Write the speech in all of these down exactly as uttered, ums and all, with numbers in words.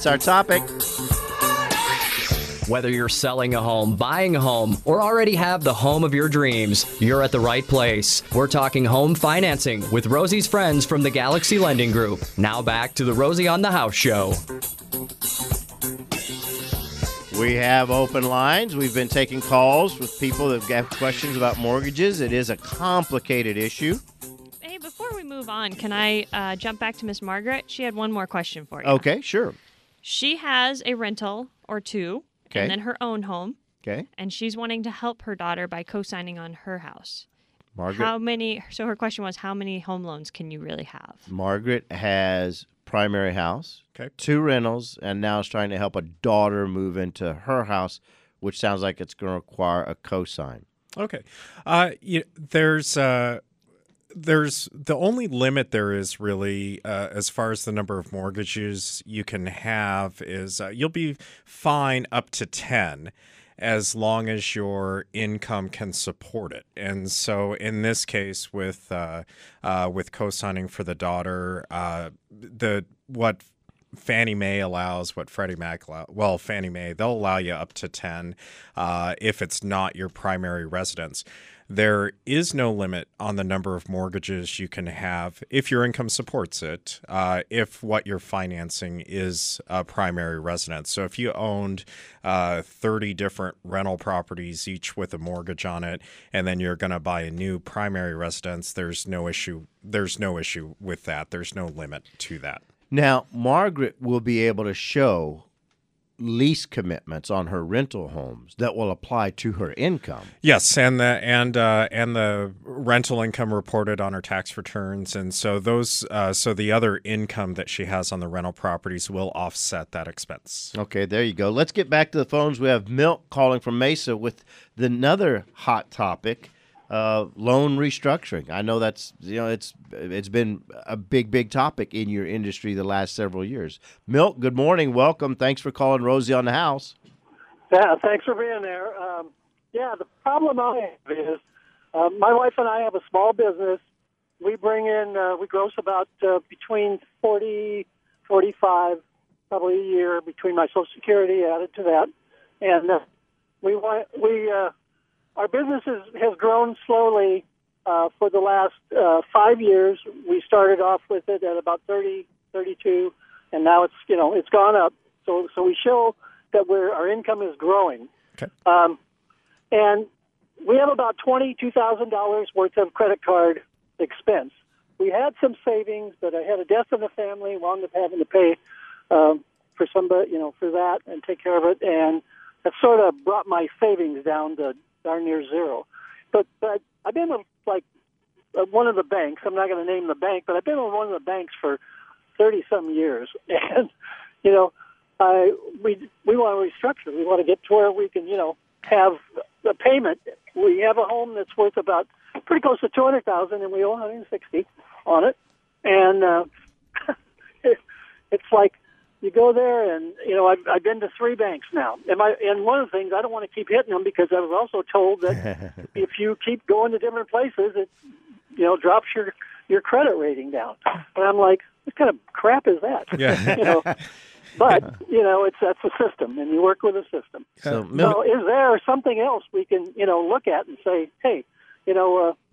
That's our topic. Whether you're selling a home, buying a home, or already have the home of your dreams, you're at the right place. We're talking home financing with Rosie's friends from the Galaxy Lending Group. Now back to the Rosie on the House show. We have open lines. We've been taking calls with people that have questions about mortgages. It is a complicated issue. Hey, before we move on, can I uh, jump back to Miss Margaret? She had one more question for you. Okay, sure. She has a rental or two, okay. and then her own home. Okay. And she's wanting to help her daughter by co-signing on her house. Margaret. How many? So her question was, how many home loans can you really have? Margaret has primary house, okay. two rentals, and now is trying to help a daughter move into her house, which sounds like it's going to require a co-sign. Okay. Uh, you, there's uh, there's the only limit there is really uh, as far as the number of mortgages you can have is uh, you'll be fine up to ten. As long as your income can support it. And so in this case with uh, uh, with co-signing for the daughter, uh, the what Fannie Mae allows, what Freddie Mac allows, well, Fannie Mae, they'll allow you up to ten uh, if it's not your primary residence. There is no limit on the number of mortgages you can have if your income supports it, uh, if what you're financing is a primary residence. So if you owned uh, thirty different rental properties, each with a mortgage on it, and then you're going to buy a new primary residence, there's no issue. There's no issue with that. There's no limit to that. Now, Margaret will be able to show lease commitments on her rental homes that will apply to her income. Yes, and the and uh, and the rental income reported on her tax returns, and so those uh, so the other income that she has on the rental properties will offset that expense. Okay, there you go. Let's get back to the phones. We have Milt calling from Mesa with the another hot topic. Uh, loan restructuring. I know that's you know it's it's been a big big topic in your industry the last several years. Milt, good morning, welcome. Thanks for calling Rosie on the House. Yeah, thanks for being there. Um, yeah, the problem I have is uh, my wife and I have a small business. We bring in uh, we gross about uh, between forty, forty-five probably a year between my Social Security added to that, and uh, we want we. Uh, Our business is, has grown slowly uh, for the last uh, five years. We started off with it at about thirty, thirty-two, and now it's you know it's gone up. So so we show that we're our income is growing. Okay. Um, and we have about twenty-two thousand dollars worth of credit card expense. We had some savings, but I had a death in the family, wound up having to pay um, for somebody you know for that and take care of it, and that sort of brought my savings down to darn near zero. But, but I've been with, like, uh, one of the banks. I'm not going to name the bank, but I've been with one of the banks for thirty-some years. And, you know, I we we want to restructure. We want to get to where we can, you know, have the payment. We have a home that's worth about pretty close to two hundred thousand dollars, and we owe one hundred sixty on it. And uh, it, it's like, you go there, and you know I've, I've been to three banks now. And, I, and one of the things I don't want to keep hitting them because I was also told that if you keep going to different places, it you know drops your your credit rating down. And I'm like, what kind of crap is that? Yeah. you know, but you know it's that's a system, and you work with a system. So, So, is there something else we can you know look at and say, hey, you know? Uh,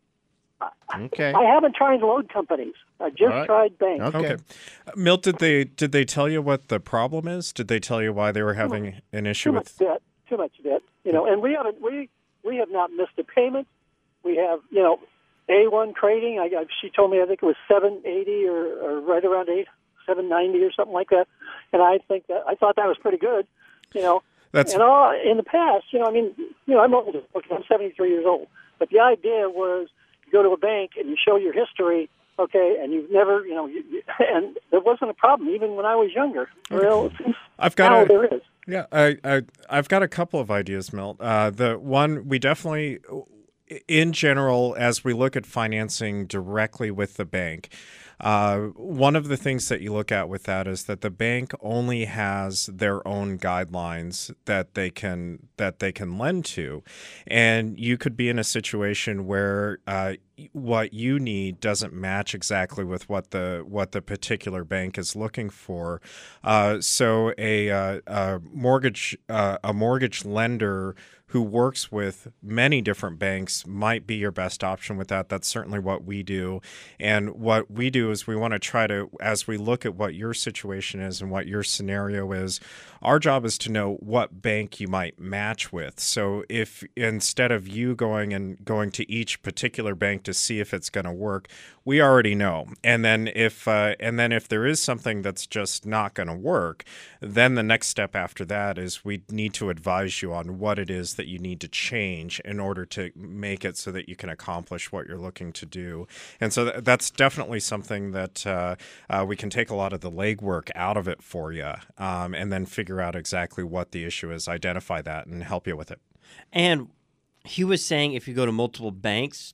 okay. I haven't tried loan companies. I just right. tried banks. Okay. Okay. Uh, Milt, did they did they tell you what the problem is? Did they tell you why they were having an issue Too with? much debt. Too much debt. You know, and we haven't we we have not missed a payment. We have you know A one trading. I, I she told me I think it was seven eighty or, or right around eight seven ninety or something like that. And I think that I thought that was pretty good. You know, That's and all in the past. You know, I mean, you know, I'm old. Okay, I'm seventy-three years old. But the idea was you go to a bank and you show your history. Okay, and you've never, you know, you, you, and there wasn't a problem even when I was younger. Okay. Well, I've got now a, there is. Yeah, I, I I've got a couple of ideas, Milt. Uh, the one we definitely, in general, as we look at financing directly with the bank, uh, one of the things that you look at with that is that the bank only has their own guidelines that they can that they can lend to, and you could be in a situation where uh, what you need doesn't match exactly with what the what the particular bank is looking for. Uh, so a, uh, a mortgage uh, a mortgage lender who works with many different banks might be your best option with that. That's certainly what we do. And what we do is we want to try to, as we look at what your situation is and what your scenario is, our job is to know what bank you might match with. So if instead of you going and going to each particular bank to see if it's going to work, we already know. And then if uh, and then if there is something that's just not going to work, then the next step after that is we need to advise you on what it is that you need to change in order to make it so that you can accomplish what you're looking to do. And so th- that's definitely something that uh, uh, we can take a lot of the legwork out of it for you, um, and then figure out exactly what the issue is, identify that, and help you with it. And he was saying if you go to multiple banks,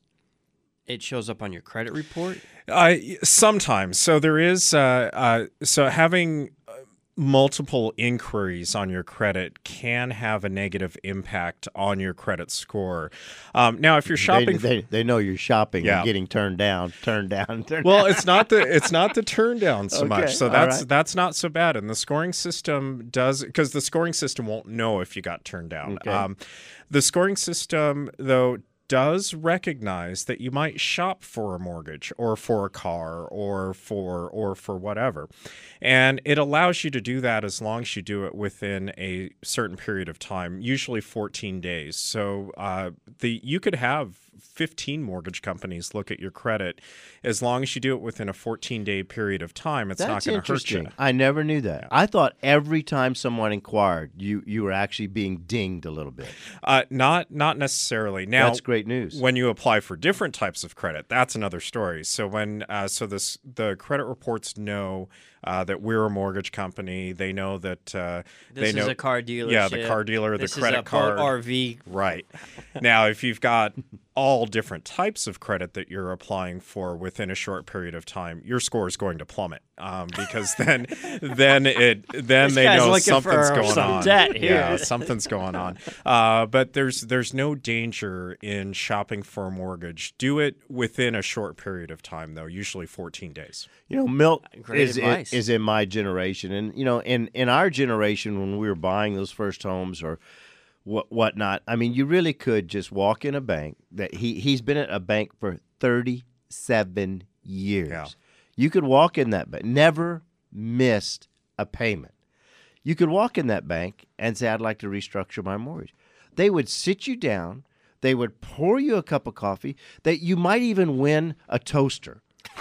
it shows up on your credit report? Uh, sometimes. So there is, uh, uh, so having multiple inquiries on your credit can have a negative impact on your credit score. Um, now, if you're shopping, they, they, they know you're shopping Yeah. and getting turned down, turned down, turned well, down. it's not the it's not the turn down so Okay, much. So all that's right. that's not so bad. And the scoring system does, because the scoring system won't know if you got turned down. Okay. Um, the scoring system, though, does recognize that you might shop for a mortgage or for a car or for or for whatever. And it allows you to do that as long as you do it within a certain period of time, usually fourteen days. So uh, the you could have fifteen mortgage companies look at your credit. As long as you do it within a fourteen-day period of time, it's not That's going to hurt you. interesting. I never knew that. I thought every time someone inquired, you you were actually being dinged a little bit. Uh, not not necessarily. Now, That's great news. when you apply for different types of credit, that's another story. So when uh, so this the credit reports know uh, that we're a mortgage company. They know that uh, This they is know a car dealership. Yeah, the car dealer, This the credit is a card, R V. Right. Now, if you've got all different types of credit that you're applying for within a short period of time, your score is going to plummet um, because then then it then This they guy's know looking something's for going some on. debt here. Yeah, something's going on. Uh, but there's there's no danger in shopping for a mortgage. Do it within a short period of time, though, usually fourteen days. You know, milk Great is, advice. is in my generation, and you know, in in our generation when we were buying those first homes or what whatnot. I mean, you really could just walk in a bank. That he he's been at a bank for thirty-seven years. Yeah. You could walk in that bank, never missed a payment. You could walk in that bank and say, "I'd like to restructure my mortgage." They would sit you down. They would pour you a cup of coffee. That you might even win a toaster.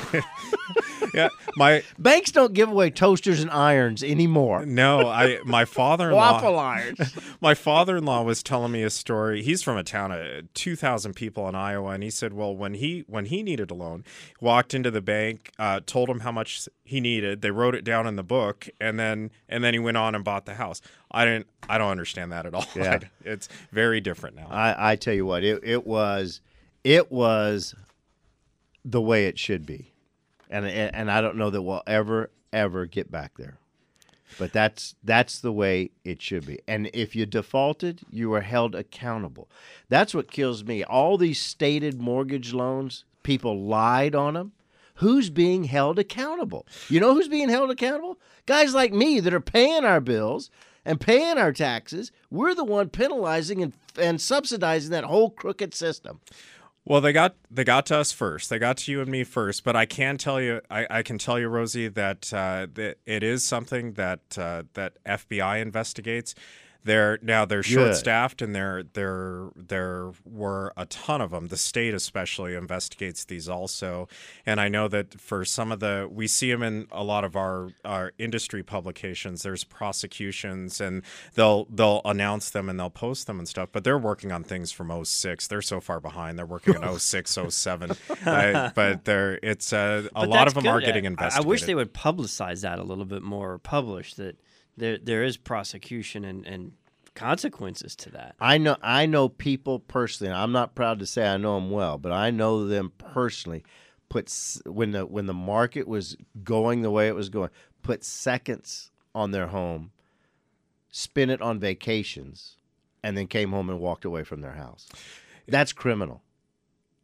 Yeah, my Banks don't give away toasters and irons anymore. no, I my father-in-law Waffle irons. My father-in-law was telling me a story. He's from a town of two thousand people in Iowa, and he said, well, when he when he needed a loan, walked into the bank, uh, told him how much he needed. They wrote it down in the book, and then and then he went on and bought the house. I didn't. I don't understand that at all. Yeah. It's very different now. I, I tell you what, it, it was it was the way it should be. And, and and I don't know that we'll ever, ever get back there. But that's that's the way it should be. And if you defaulted, you were held accountable. That's what kills me. All these stated mortgage loans, people lied on them. Who's being held accountable? You know who's being held accountable? Guys like me that are paying our bills and paying our taxes. We're the one penalizing and, and subsidizing that whole crooked system. Well, they got they got to us first. They got to you and me first. But I can tell you, I, I can tell you, Rosie, that uh, that it is something that uh, that F B I investigates. They're now they're short staffed, and there there there were a ton of them. The state especially investigates these also, and I know that for some of the we see them in a lot of our our industry publications. There's prosecutions, and they'll they'll announce them and they'll post them and stuff. But they're working on things from oh six. They're so far behind. They're working on oh six, oh seven. uh, but they're it's uh, a But lot that's of them good. are getting I- investigated. I wish they would publicize that a little bit more, or publish that there there is prosecution and, and consequences to that. I know I know people personally. I'm not proud to say I know them well, but I know them personally. Put s- when the when the market was going the way it was going, put seconds on their home, spent it on vacations, and then came home and walked away from their house. That's criminal.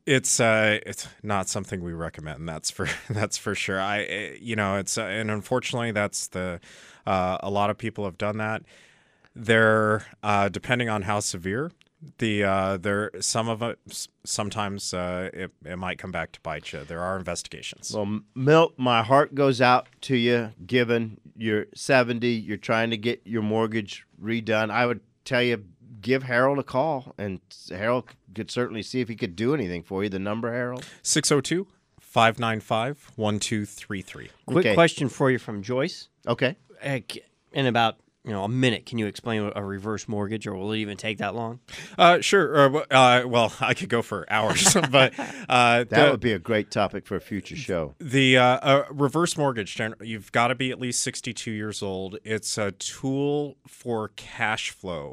It's uh, it's not something we recommend. That's for that's for sure. I you know it's uh, and unfortunately that's the uh, a lot of people have done that. They're uh, depending on how severe the uh, there some of it sometimes uh, it it might come back to bite you. There are investigations. Well, Milt, my heart goes out to you. Given you're seventy, you're trying to get your mortgage redone. I would tell you, give Harold a call, and Harold could certainly see if he could do anything for you. The number, Harold? six oh two, five nine five, one two three three. Quick Okay. question for you from Joyce. Okay. Uh, c- In about you know a minute, can you explain what a reverse mortgage, or will it even take that long? Uh, sure. Uh, w- uh, well, I could go for hours, but uh, That the, would be a great topic for a future show. the uh, uh, reverse mortgage, gen- you've got to be at least sixty-two years old. It's a tool for cash flow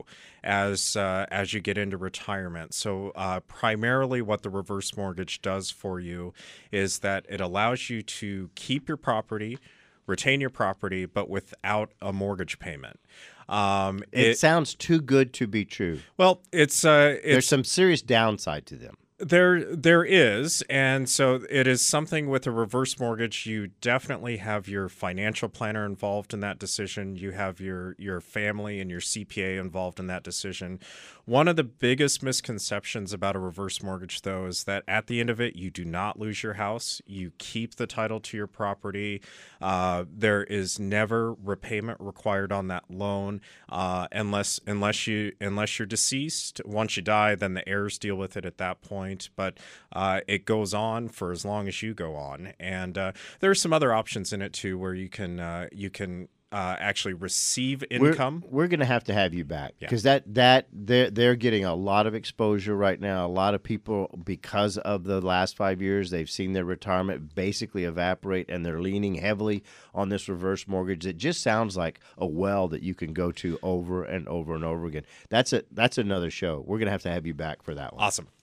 as uh, as you get into retirement. So uh, primarily what the reverse mortgage does for you is that it allows you to keep your property, retain your property, but without a mortgage payment. Um, It, sounds too good to be true. well, it's uh, There's it's some serious downside to them. There, there is, and so it is something with a reverse mortgage. You definitely have your financial planner involved in that decision. You have your your family and your C P A involved in that decision. One of the biggest misconceptions about a reverse mortgage, though, is that at the end of it, you do not lose your house. You keep the title to your property. Uh, there is never repayment required on that loan, uh, unless unless you unless you're deceased. Once you die, then the heirs deal with it at that point. But uh, it goes on for as long as you go on, and uh, there are some other options in it too, where you can uh, you can uh, actually receive income. We're, we're going to have to have you back Yeah. because that that they're they're getting a lot of exposure right now. A lot of people, because of the last five years, they've seen their retirement basically evaporate, and they're leaning heavily on this reverse mortgage. It just sounds like a well that you can go to over and over and over again. That's a that's another show. We're going to have to have you back for that one. Awesome.